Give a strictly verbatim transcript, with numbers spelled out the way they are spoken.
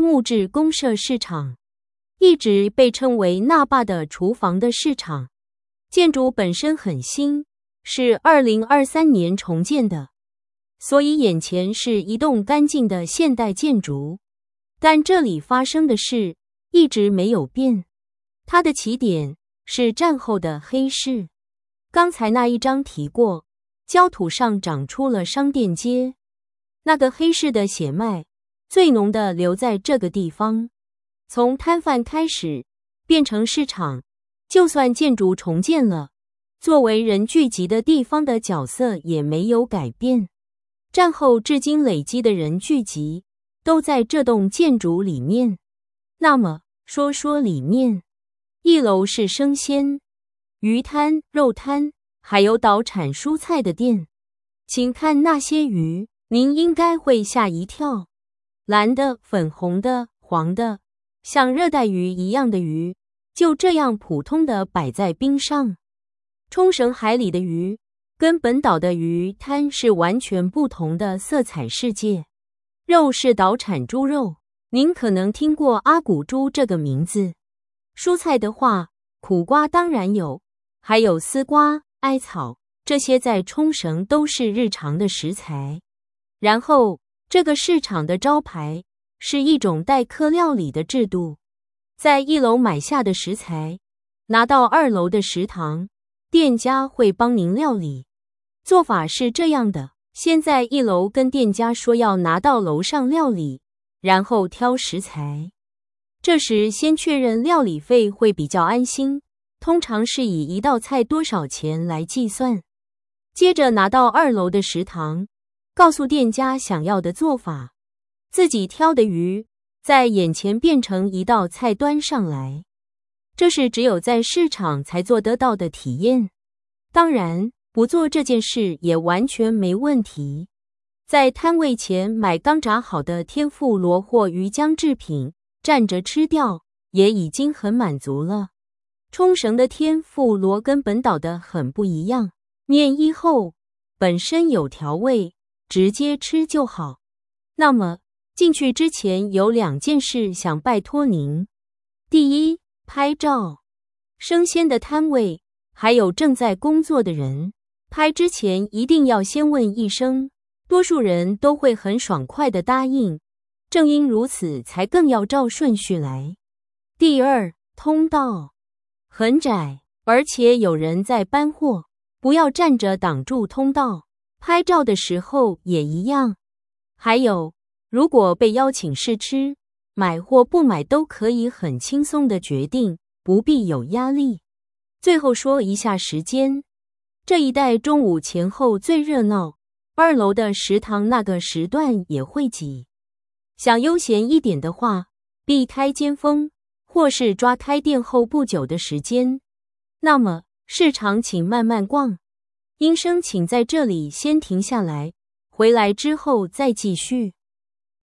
木质公社市场，一直被称为那霸的厨房的市场。建筑本身很新，是二零二三年重建的，所以眼前是一栋干净的现代建筑。但这里发生的事一直没有变，它的起点是战后的黑市。刚才那一章提过，焦土上长出了商店街，那个黑市的血脉最浓的留在这个地方。从摊贩开始变成市场，就算建筑重建了，作为人聚集的地方的角色也没有改变。战后至今累积的人聚集都在这栋建筑里面。那么说说里面，一楼是生鲜、鱼摊、肉摊，还有岛产蔬菜的店。请看那些鱼，您应该会吓一跳。蓝的、粉红的、黄的，像热带鱼一样的鱼，就这样普通的摆在冰上。冲绳海里的鱼跟本岛的鱼摊是完全不同的色彩世界。肉是岛产猪肉，您可能听过阿古猪这个名字。蔬菜的话，苦瓜当然有，还有丝瓜、艾草，这些在冲绳都是日常的食材。然后这个市场的招牌是一种代客料理的制度，在一楼买下的食材拿到二楼的食堂，店家会帮您料理。做法是这样的，先在一楼跟店家说要拿到楼上料理，然后挑食材。这时先确认料理费会比较安心，通常是以一道菜多少钱来计算。接着拿到二楼的食堂，告诉店家想要的做法，自己挑的鱼在眼前变成一道菜端上来。这是只有在市场才做得到的体验。当然，不做这件事也完全没问题。在摊位前买刚炸好的天妇罗或鱼浆制品，蘸着吃掉也已经很满足了。冲绳的天妇罗跟本岛的很不一样，面衣厚，本身有调味，直接吃就好。那么进去之前有两件事想拜托您。第一，拍照。生鲜的摊位还有正在工作的人，拍之前一定要先问一声，多数人都会很爽快地答应，正因如此才更要照顺序来。第二，通道很窄，而且有人在搬货，不要站着挡住通道。拍照的时候也一样。还有，如果被邀请试吃，买或不买都可以很轻松的决定，不必有压力。最后说一下时间，这一带中午前后最热闹，二楼的食堂那个时段也会挤。想悠闲一点的话，避开尖峰，或是抓开店后不久的时间。那么市场请慢慢逛，应声请在这里先停下来，回来之后再继续。